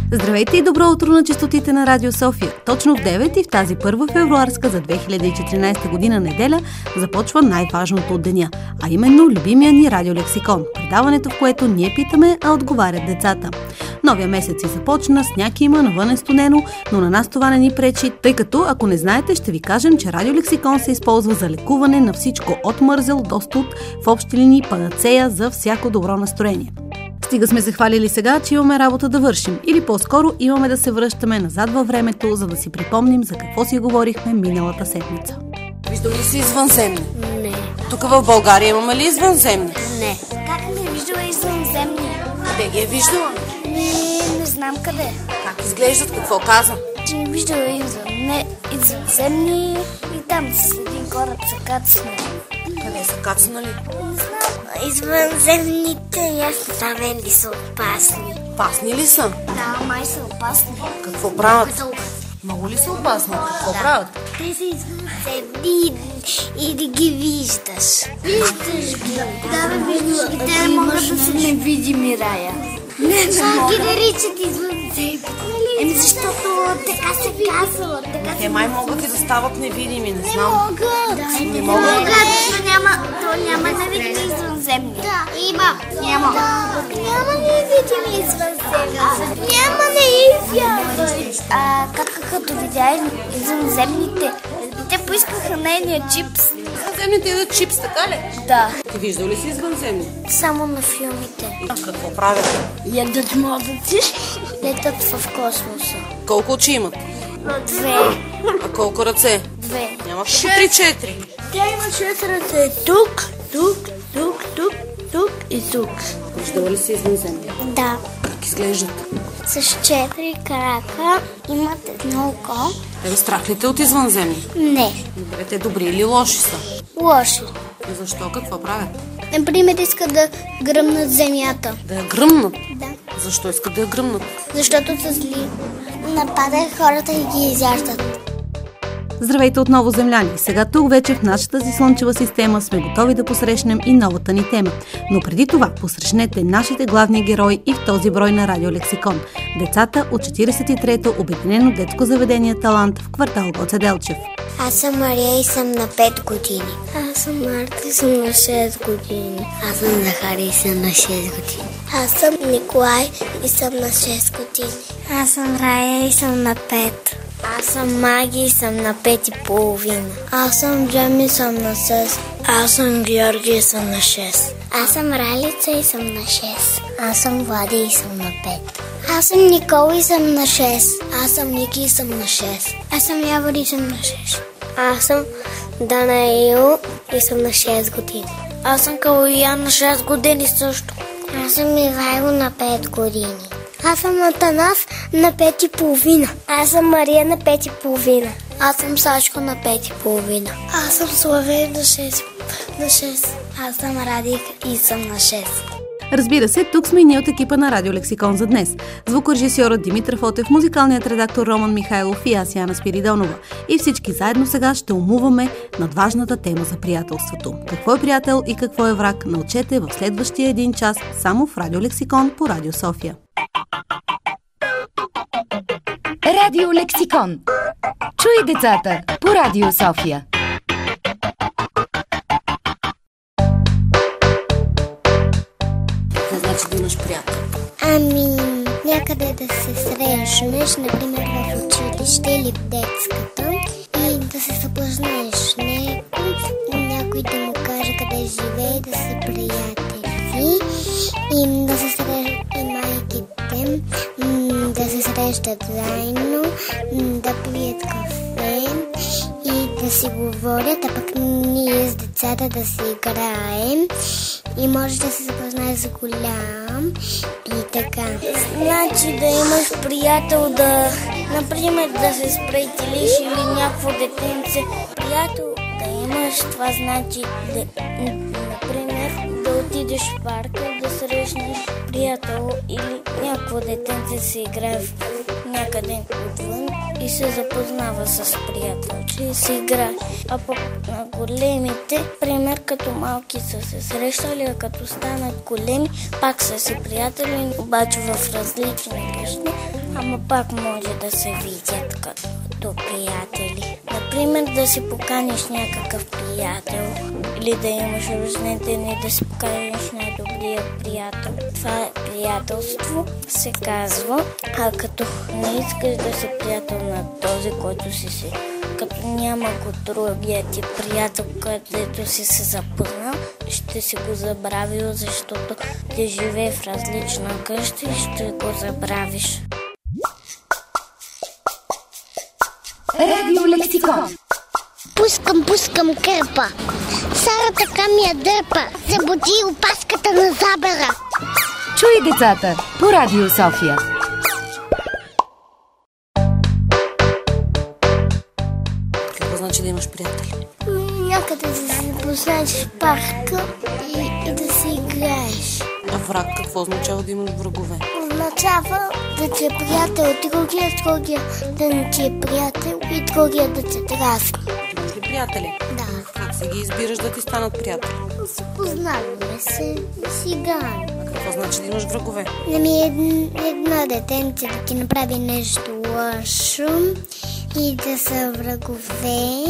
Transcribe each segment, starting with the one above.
Здравейте и добро утро на честотите на Радио София. Точно в 9 и в тази първа февруарска за 2014 година неделя започва най-важното от деня, а именно любимия ни радиолексикон, предаването, в което ние питаме, а отговарят децата. Новия месец си започна, сняг има, навън е студено, но на нас това не ни пречи, тъй като, ако не знаете, ще ви кажем, че радиолексикон се използва за лекуване на всичко от мързел до студ, в общи линии панацея за всяко добро настроение. Стига сме се хвалили сега, че имаме работа да вършим, или по-скоро имаме да се връщаме назад във времето, за да си припомним за какво си говорихме миналата седмица. Виждал ли си извънземни? Не. Тук в България имаме ли извънземни? Не. Как не е виждала извънземни? Къде ги е виждала? Не знам къде. Как изглеждат? Какво каза? Че не виждала извънземни и там с един кораб са кацнали. Къде са кацнали? Не знам. Извънземните ясно там ли са опасни? Опасни ли са? Да, май са опасни. Какво правят? Много ли са опасни? Какво правят? Те са извънземни и да ги виждаш. Виждаш ги. Да, виждаш ги. Те не могат да са невидими, Рая. Не ги наричат извънземни. Защото така се казва. Те май могат и да стават невидими, не Не знам. могат. Не могат. То няма невидими извънземни. Да, има. Няма. Няма невидими извънземни. Няма, не вярвай. Като видя извънземните, те поискаха нейния чипс. Извънземните ядат чипс, така ли? Да. Ти виждал ли си извънземни? Само на филмите. А какво правят? Ядат мозъци. Летат в космоса. Колко очи имат? 2. А колко ръце? 2. Нямат по 3-4. Тя има 6 ръце. Тук и тук. Виждала ли си извънземни? Да. Как изглеждат? С 4 крака имат едно око. Те страх ли те от извънземни? Не. Добре, те добри или лоши са? Лоши. Защо? Какво правят? Например, искат да гръмнат земята. Да я гръмнат? Да. Защо искат да я гръмнат? Защото са зли. Нападат хората и ги изяждат. Здравейте отново, земляни! Сега тук вече в нашата си слънчева система сме готови да посрещнем и новата ни тема. Но преди това посрещнете нашите главни герои и в този брой на Радиолексикон. Децата от 43-то Обединено детско заведение Талант в квартал Гоце Делчев. Аз съм Мария и съм на 5 години. Аз съм Марта и съм на 6 години. Аз съм Захари и съм на 6 години. Аз съм Николай и съм на 6 години. Аз съм Рая и съм на 5. Аз съм Маги и съм на 5 и половина. Аз съм Джеми и съм на 6. Аз съм Георги и съм на 6. Аз съм Ралица и съм на 6. Аз съм Влади и съм на 5. Аз съм Никола и съм на 6. Аз съм Ники и съм на 6. Аз съм Явор и съм на 6. Аз съм Данаил и съм на 6 години. Аз съм Калоян на 6 години също. Аз съм Ивайло на 5 години. Аз съм Атанас на 5 и половина. Аз съм Мария на 5 и половина. Аз съм Сашко на 5 и половина. Аз съм Славей на 6. Аз съм Радик и съм на 6. Разбира се, тук сме и ние от екипа на Радиолексикон за днес. Звукорежисьорът Димитър Фотев, музикалният редактор Роман Михайлов и аз, Яна Спиридонова. И всички заедно сега ще умуваме над важната тема за приятелството. Какво е приятел и какво е враг, научете в следващия 1 час само в Радиолексикон по Радио София. Радиолексикон. Чуй децата по Радио София. Какво значи да имаш приятел? Някъде да се срещнеш, например в училище или в детската, и да се запознаеш с него, някой да му каже къде живее, да са приятели и да се срещат и майките, да се срещат заедно, да пият кафе и да си говорят, а пък ние с децата да си играем и може да се запознаеш с голям и така. Значи да имаш приятел, например, да се сприятелиш или някакво детенце. Приятел да имаш, това значи, например, да отидеш в парка, да срещнеш приятел или някакво детенце се играе някъде отвън и се запознава с приятел, че се играе. А пък на големите, пример, като малки са се срещали, а като станат големи, пак са си приятели, обаче в различни къщи. Ама пак може да се видят като приятели. Например, да си поканиш някакъв приятел или да имаш рожден ден и да си поканиш най-добрия приятел. Това е приятелство, се казва. А като не искаш да си приятел на този, който си, като няма го другия ти приятел, където си се запознал, ще си го забравил, защото ти живее в различна къща и ще го забравиш. Радио Лексикон. Пускам кърпа. Сара така ми я дърпа. Забуди опаската на забера. Чуй децата по Радио София. Какво значи да имаш приятели? Някъде да се запознаеш в парка и да си играеш. А враг какво означава да имаш врагове? Означава да ти е приятел другия да не ти е приятел и другия да те дразни. Имаш ли приятели? Да. Как се ги избираш да ти станат приятели? Запознаваме се и си играем. Какво значи да имаш врагове? Да ми едно детенце да ти направи нещо лошо и да са врагове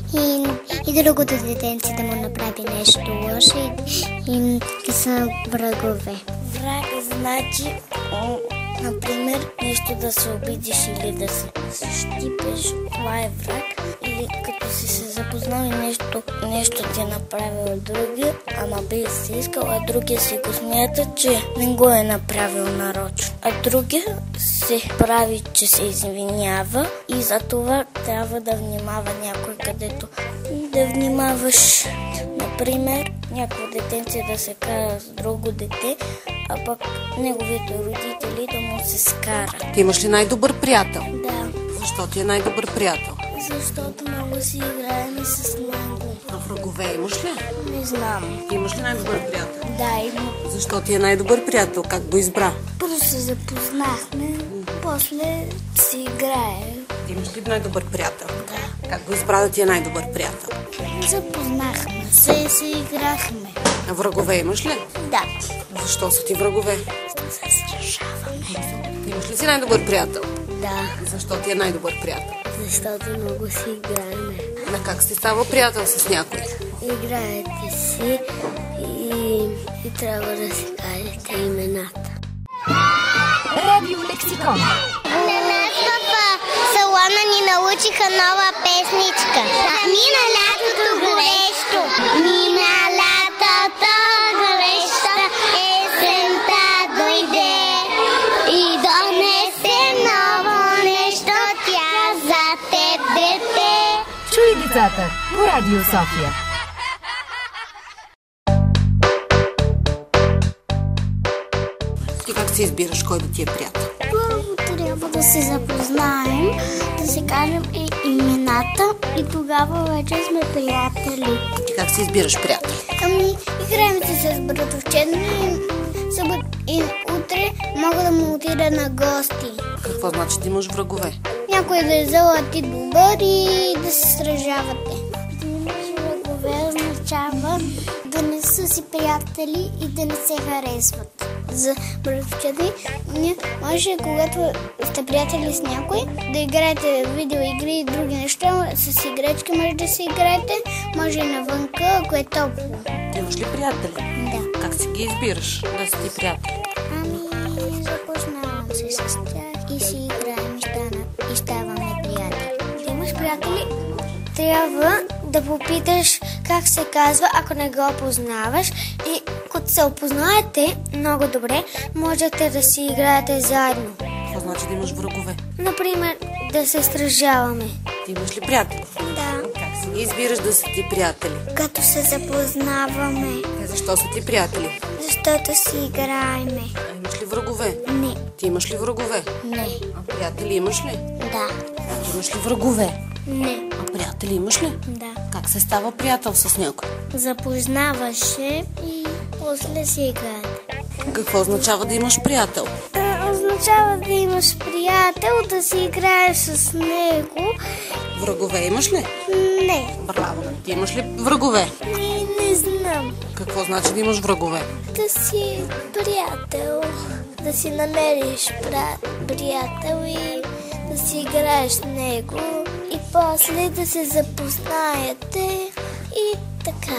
и другото детенце да му направи нещо лошо и да са врагове. Враг значи, например, нещо да се обидиш или да се щипеш. Това е враг. Или като си се запознал и нещо ти е направил другия, ама би си искал, а другия си го смята, че не го е направил нарочно. А другия се прави, че се извинява и за това трябва да внимава някой, където да внимаваш. Например, някакво детенце да се кара с друго дете, а пък неговите родители да му се скарат. Ти имаш ли най-добър приятел? Да, Защо ти е най-добър приятел? защото много си играем с него. А врагове имаш ли? Не знам. Ти имаш ли най-добър приятел? Да, има. Защо ти е най-добър приятел? Как го избра? Първо се запознахме, после си играе. Ти имаш ли най-добър приятел? Да. Как го избра да ти е най-добър приятел? Запознахме се и си играхме. А врагове имаш ли? Да. Защо са ти врагове? Ще се сражаваме. Ти имаш ли си най-добър приятел? Да, Защо ти е най-добър приятел? защото много си играем. На как си става приятел с някой? Играете си и трябва да си кажете имената. Радио Лексикон. На нас в салона ни научиха нова песничка. Мина лятото горещо, мина лятото горещо, есента дойде и донесе ново нещо, тя за теб дете. Чуй децата по Радио София. Ти как си избираш кой да ти е приятел? Първо трябва да се запознаем, да се кажем имената и тогава вече сме приятели. Ти как си избираш приятел? Ами, играем си с братовчет и утре мога да му отида на гости. Какво значи да имаш врагове? Някой да е зъл, а ти добър и да се сражавате. Да имаш врагове означава да не са си приятели и да не се харесват. За братовчета ние може, когато сте приятели с някой, да играете видеоигри и други неща. С играчки може да си играете, може и навънка, ако е топло. Ти имаш ли приятели? Да. Как си ги избираш да са ти приятели? Ами, запознавам се с тях и си играем и ставаме приятели. Да имаш приятели, трябва да попиташ как се казва, ако не го познаваш, и като се опознаете много добре, можете да си играете заедно. Какво значи да имаш врагове? Например, да се сражаваме. Ти имаш ли приятели? Да. Как си ги избираш да са ти приятели? Като се запознаваме, Защо са ти приятели? защото си играеме. А имаш ли врагове? Не, Ти имаш ли врагове? не, А приятели имаш ли? да, Ти имаш ли врагове? не, А приятели имаш ли? да. Как се става приятел с някой? Запознаваше и после си играете. Какво означава да имаш приятел? Означава да имаш приятел, да си играеш с него. Врагове имаш ли? Не, Браво! Ти имаш ли врагове? не знам. Какво значи да имаш врагове? Да си приятел, да си намериш приятел и да си играеш с него и после да се запознаете и така.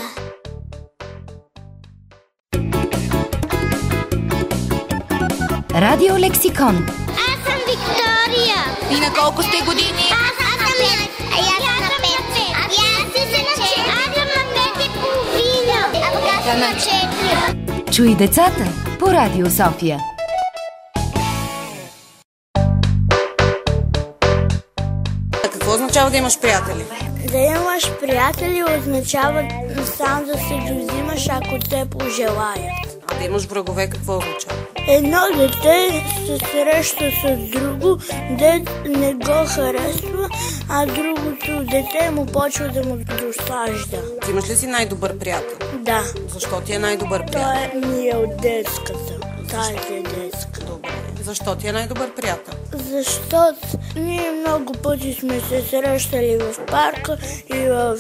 Радио Лексикон. Аз съм Виктория. И на колко сте години? Аз съм на 5. А аз съм на 5. Аз съм на 5 и половина. Аз съм на 4. Чуй децата по Радио София. Какво означава да имаш приятели? Да имаш приятели означава само да се дозимаш, ако те пожелаят. А да имаш врагове, какво означава? Едно дете се среща с друго, де не го харесва, а другото дете му почва да му досажда. Ти имаш ли си най-добър приятел? Да, Защо ти е най-добър приятел? той ми е от детската. Тази е детска. Добре. Защо ти е най-добър приятел? Защото ние много пъти сме се срещали в парка и в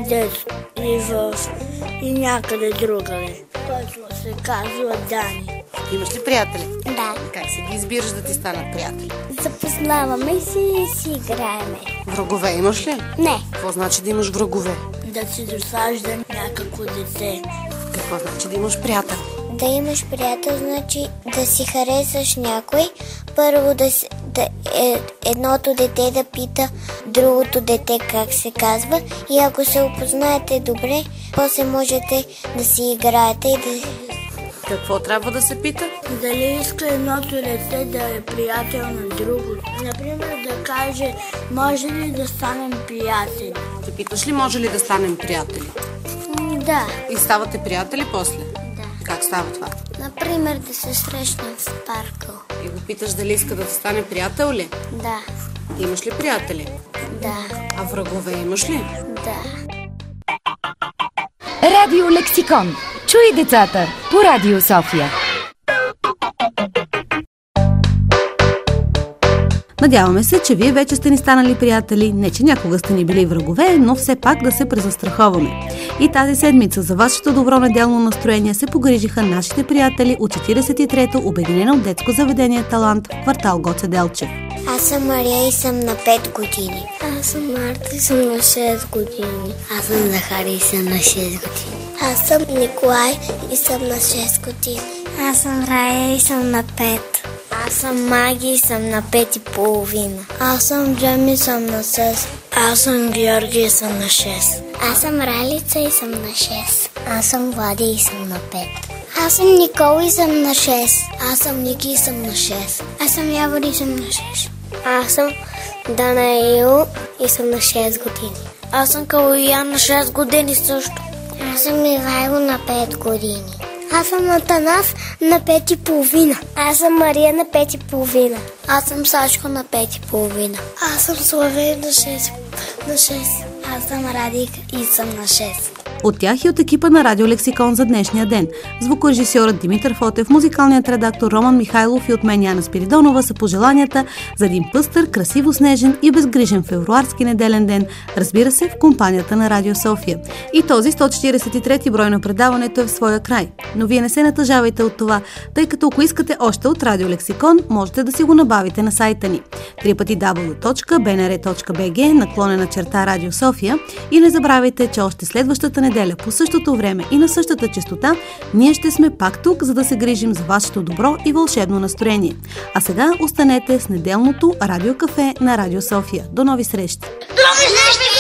и някъде другаде. Който се казва Дани. Имаш ли приятели? Да. Как си ги избираш да ти станат приятели? Запознаваме се и си играеме. Врагове имаш ли? Не. Какво значи да имаш врагове? Да си досажда някакво дете. Какво значи да имаш приятел? Да имаш приятел значи да си харесаш някой. Първо едното дете да пита другото дете как се казва и ако се опознаете добре, после можете да си играете и да... Какво трябва да се пита? Дали иска едното дете да е приятел на другото. Например, да каже, може ли да станем приятели? Ти питаш ли може ли да станем приятели? Да. И ставате приятели после? Да. Как става това? Например, да се срещнем в парка. И го питаш дали иска да ти стане приятел ли? Да. Имаш ли приятели? Да. А врагове имаш ли? Да. Радио Лексикон. Чуй децата по Радио София. Надяваме се, че вие вече сте ни станали приятели, не че някога сте ни били врагове, но все пак да се презастраховаме. И тази седмица за вашето добро неделно настроение се погрижиха нашите приятели от 43-то Обединено детско заведение Талант в квартал Гоце Делчев. Аз съм Мария и съм на 5 години. Аз съм Марта и съм на 6 години. Аз съм Захари и съм на 6 години. Аз съм Николай и съм на 6 години. Аз съм Рая и съм на 5. Аз съм Маги и съм на 5 и половина. Аз съм Джеми и съм на 6. Аз съм Георги и съм на 6. Аз съм Ралица и съм на 6. Аз съм Влади и съм на 5. Аз съм Никол и съм на 6. Аз съм Ники и съм на 6. Аз съм Явор и съм на 6. Аз съм Данаил и съм на 6 години. Аз съм Калоян на 6 години също. Аз съм Ивайло на 5 години. Аз съм Атанас на 5 и половина. Аз съм Мария на 5 и половина. Аз съм Сашко на 5 и половина. Аз съм Славей на 6. Аз съм Радик и съм на 6. От тях и от екипа на Радио Лексикон за днешния ден. Звукорежисьорът Димитър Фотев, музикалният редактор Роман Михайлов и от мен Яна Спиридонова са пожеланията за един пъстър, красиво снежен и безгрижен февруарски неделен ден, разбира се, в компанията на Радио София. И този 143 брой на предаването е в своя край. Но вие не се натъжавайте от това, тъй като ако искате още от Радио Лексикон, можете да си го набавите на сайта ни www.bnr.bg/Радио София и не забравяйте, че още следващата неделя по същото време и на същата честота ние ще сме пак тук, за да се грижим за вашето добро и вълшебно настроение. А сега останете с неделното радиокафе на Радио София. До нови срещи! До нови срещи!